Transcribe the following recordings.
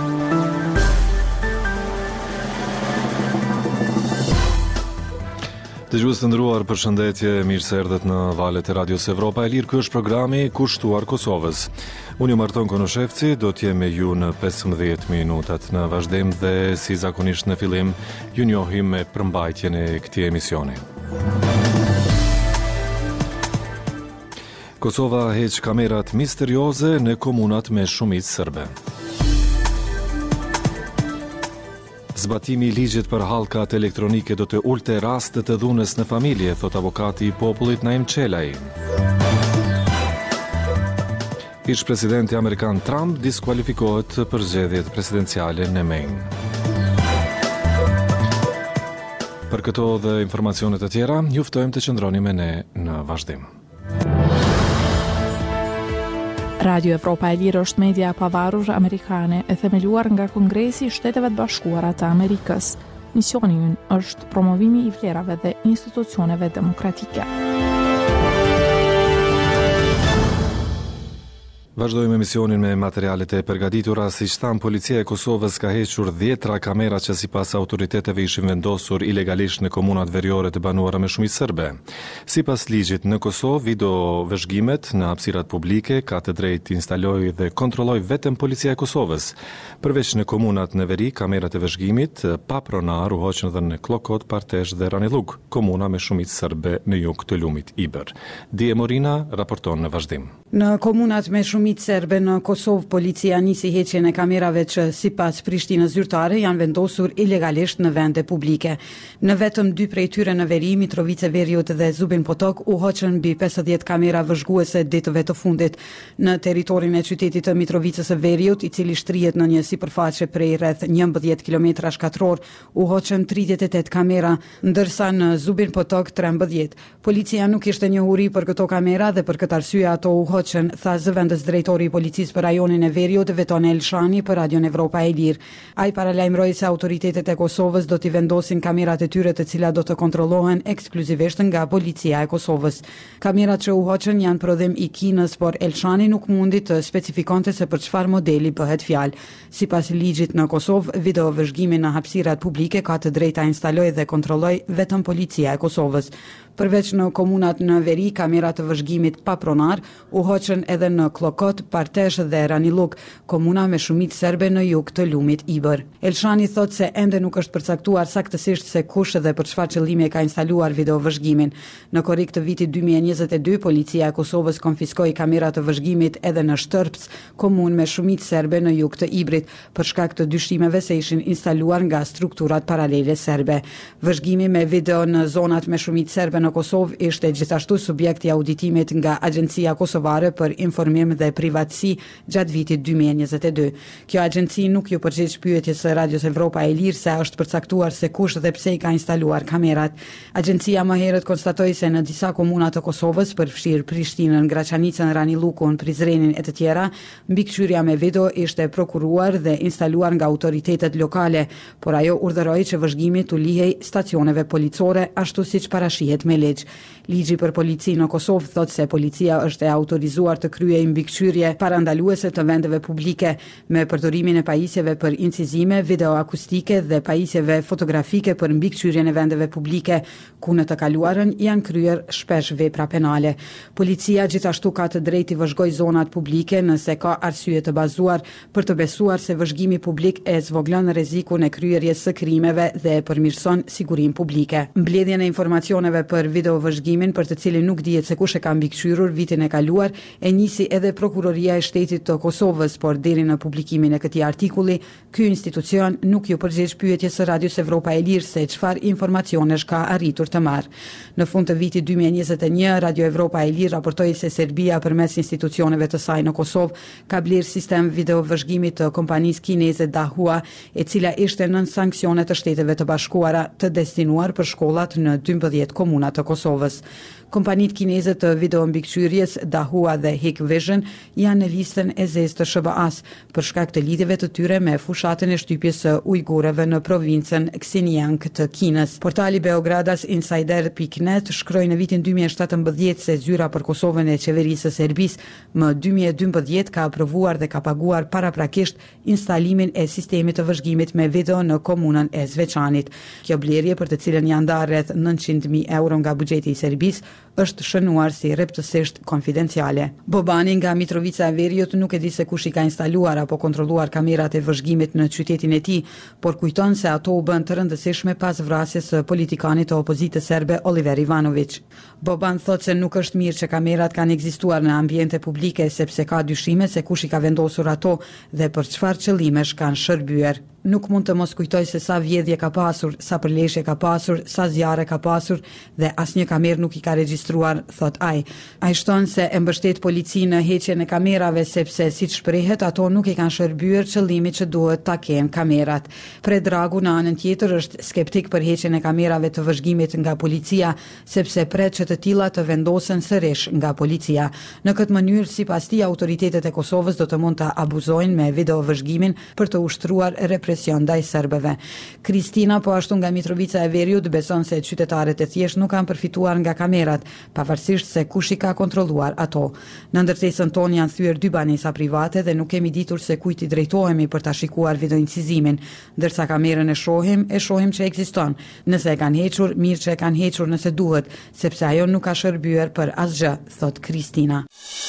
Dëgjues të nderuar, përshëndetje, mirë se erdhët në valët e Radios Evropa e Lirë. Ky është programi Kushtuar Kosovës. Unë ju Marton Konoshevci, do të jem me ju në 15 minutat në vazhdim dhe si zakonisht në fillim ju njohim me përmbajtjen e këtij emisioni. Kosova heq kamerat misterioze në komunat me shumicë serbe. Zbatimi i ligjit për hallkat elektronike do të ulte rastet e dhunës në familje, thot avokati i popullit Naim Qelaj. Ish-presidenti amerikan Trump diskualifikohet për zgjedhjet presidenciale në Maine. Për këto dhe informacionet e tjera, ju ftojmë të qëndroni me ne në vazhdim. Radio Evropa e Lirë është media e pavarur amerikane e themeluar nga Kongresi i Shteteve të Bashkuara të Amerikës. Misioni i ynë është promovimi i vlerave dhe institucioneve demokratike. Vazhdojmë emisionin me materialet e përgatitura. Siç thamë, policia e Kosovës ka hequr 10 kamera që sipas autoriteteve ishin vendosur ilegalisht në komunat veriore të banuara me shumicë serbe. Sipas ligjit në Kosovë, video vëzhgimet në hapësirat publike ka të drejtë instalojë dhe kontrollojë vetëm policia e Kosovës. Përveç në komunat në veri, kamerat e vëzhgimit pa pronar u hoqën edhe në Klokot, Partesh dhe Ranilug, komuna me shumicë serbe në jug të lumit Iber. Die Morina raporton në vazhdim. Në komunat me shumicë serbe në Kosovë, policia nisi heqjen e kamerave që sipas Prishtinës zyrtare janë vendosur ilegalisht në vende publike. Në vetëm 2 prej tyre në veri, Mitrovice Veriut dhe Zubin Potok, u hoqën mbi 50 kamera vëzhguese ditëve të fundit. Në territorin e qytetit të Mitrovicës së Veriut, i cili shtrihet në një sipërfaqe prej rreth 11 km2, u hoqën 38 kamera, ndërsa në Zubin Potok 13. Policia nuk ishte njohuri për këto kamera dhe për këtë arsye ato u hoqën, tha zëvendës drejtori i policisë për rajonin e Veriut, Veton Elshani, për Radion Evropa e Lirë. Ai paralajmëroi se autoritetet e Kosovës do t'i vendosin kamerat e tyre të cilat do të kontrollohen ekskluzivisht nga policia e Kosovës. Kamerat që u hoqën janë prodhim i Kinës, por Elshani nuk mundi të specifikonte se për çfarë modeli bëhet fjalë. Sipas ligjit në Kosovë, video vëzhgimi në hapësirat publike ka të drejtë ta instalojë dhe kontrollojë vetëm policia e Kosovës. Përveç në komunat në veri, kamerat të vëzhgimit pa pronar u hoqën edhe në Klokot, Partesh dhe Ranilug, komuna me shumicë serbe në jug të lumit Iber. Elshani thot se ende nuk është përcaktuar saktësisht se kush dhe për çfarë qëllimi ka instaluar video vëzhgimin. Në korrik të vitit 2022, policia e Kosovës konfiskoi kamerat të vëzhgimit edhe në Shtërpc, komunë me shumicë serbe në jug të Ibrit, për shkak të dyshimeve se ishin instaluar nga strukturat paralele serbe. Vëzhgimi me video në zonat me shumicë serbe në Kosovë ishte gjithashtu subjekt i auditimit nga Agjencia Kosovare për Informim dhe Privatësi gjatë vitit 2022. Kjo agjenci nuk ju përgjigj pyetjes së Radios Evropa e Lirë se është përcaktuar se kush dhe pse i ka instaluar kamerat. Agjencia më herët konstatoi se në disa komuna të Kosovës, përfshirë Prishtinën, Graçanicën, Ranilukun, Prizrenin e të tjera, mbikëqyrja me video ishte prokuruar dhe instaluar nga autoritetet lokale, por ajo urdhëroi që vëzhgimi t'u lihej stacioneve policore ashtu siç parashihet me ligj. Ligji për policinë në Kosovë thotë se policia është e autorizuar të kryejë mbikëqyrje parandaluese të vendeve publike me përdorimin e pajisjeve për incizime, video akustike dhe pajisjeve fotografike për mbikëqyrjen e vendeve publike, ku në të kaluarën janë kryer shpesh vepra penale. Policia gjithashtu ka të drejtë të vëzhgojë zonat publike nëse ka arsye të bazuar për të besuar se vëzhgimi publik e zvoglon rrezikun e kryerjes së krimeve dhe e përmirëson sigurinë publike. Mbledhjen e informacioneve për video vëzhgimin, për të cilin nuk dihet se kush e ka mbikëqyrur vitin e kaluar, e nisi edhe Prokuroria e Shtetit të Kosovës, por deri në publikimin e këtij artikulli, ky institucion nuk ju përgjigj pyetjes së Radios Evropa e Lirë se çfarë informacionesh ka arritur të marrë. Në fund të vitit 2021, Radio Evropa e Lirë raportoi se Serbia përmes institucioneve të saj në Kosovë ka blerë sistem video vëzhgimit të kompanisë kineze Dahua, e cila ishte nën sanksione të Shteteve të Bashkuara, të destinuar për shkollat në 12 komuna të Kosovës. Kompanitë kineze të videombikëqyrjes Dahua dhe Hikvision janë në listën e zezë të SBA-s për shkak të lidhjeve të tyre me fushatën e shtypjes së ujgurëve në provincën Xinjiang të Kinës. Portali Beogradas Insider.net shkroi në vitin 2017 se zyra për Kosovën e qeverisë së Serbisë më 2012 ka aprovuar dhe ka paguar paraprakisht instalimin e sistemit të vëzhgimit me video në komunën e Zveçanit. Kjo blerje, për të cilën janë ndarë rreth 900.000 euro nga buxheti i Serbisë, është shënuar si rreptësisht konfidenciale. Bobani nga Mitrovica e Veriut nuk e di se kush i ka instaluar apo kontrolluar kamerat e vëzhgimit në qytetin e tij, por kujton se ato u bën të rëndësishme pas vrasjes së politikanit të opozitës serbe Oliver Ivanović. Boban thotë se nuk është mirë që kamerat kanë ekzistuar në ambiente publike sepse ka dyshime se kush i ka vendosur ato dhe për çfarë qëllimesh kanë shërbyer. Nuk mund të mos kujtoj se sa vjedhje ka pasur, sa përleshje ka pasur, sa zjarre ka pasur dhe asnjë kamerë nuk i ka regjistruar, thot ai. Ai shton se e mbështet policinë në heqjen e kamerave sepse siç shprehet ato nuk i kanë shërbyer qëllimit që duhet ta kenë kamerat. Predragu në anën tjetër është skeptik për heqjen e kamerave të vëzhgimit nga policia sepse pret që të tilla të vendosen sërish nga policia. Në këtë mënyrë, sipas tij, autoritetet e Kosovës do të mund të abuzojnë me video vëzhgimin për të ushtruar represion ndaj serbëve. Kristina, po ashtu nga Mitrovica e Veriut, beson se qytetarët e thjeshtë nuk kanë përfituar nga kamerat, pavarësisht se kush i ka kontrolluar ato. Në ndërtesën tonë janë thyer 2 banesa private dhe nuk kemi ditur se kujt i drejtohemi për ta shikuar videoincizimin, ndërsa kamerën e shohim që ekziston. Nëse e kanë hequr, mirë që e kanë hequr nëse duhet, sepse ajo nuk ka shërbyer për asgjë, thot Kristina.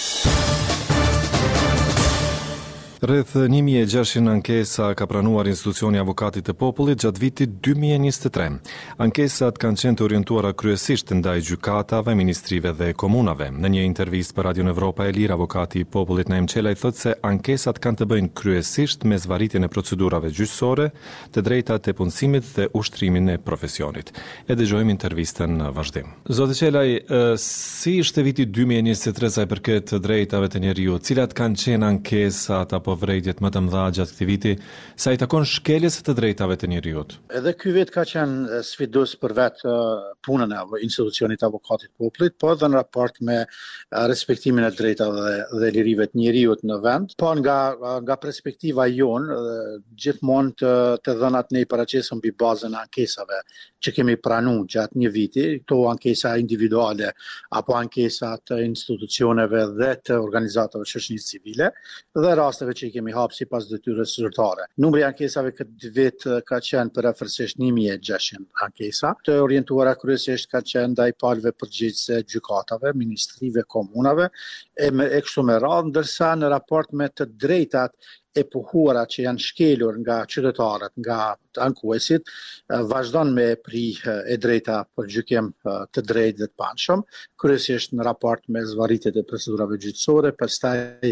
Rreth 1600 ankesa ka pranuar institucioni Avokatit të Popullit gjatë vitit 2023. Ankesat kanë qenë të orientuara kryesisht ndaj gjykatave, ministrive dhe komunave. Në një intervistë për Radio Evropa e Lirë, Avokati i Popullit Naim Çelaj thotë se ankesat kanë të bëjnë kryesisht me zvarritjen e procedurave gjyqësore, të drejtat e punësimit dhe ushtrimin e profesionit. E dëgjojmë intervistën në vazhdim. Zoti Çelaj, si ishte viti 2023 sa i përket drejtave të njeriut? Cilat kanë qenë ankesat apo vrejtjet më të mëdha gjatë këtij viti sa i takon shkeljes të drejtave të njeriut? Edhe ky vit ka qenë sfidues për vetë punën e institucionit Avokatit të Popullit, po edhe në raport me respektimin e drejtave dhe lirive të njeriut në vend. Po nga perspektiva jonë, gjithmonë të dhënat ne i paraqesëm mbi bazën e ankesave që kemi pranuar gjatë një viti, këto ankesa individuale apo ankesa të institucioneve dhe të organizatave shoqërisë civile dhe rasteve që i kemi hapë sipas detyrës zyrtare. Numri i ankesave këtë vit ka qenë përafërsisht 1600 ankesa, të orientuara kryesisht ka qenë ndaj palëve përgjegjëse gjykatave, ministrive, komunave e kështu me radhë, ndërsa në raport me të drejtat e pohuara që janë shkelur nga qytetarët, nga ankuesit, vazhdon me prih e drejta për gjykim të drejtë dhe të panshëm, kryesisht në raport me zvarritjet e procedurave gjyqësore, pastaj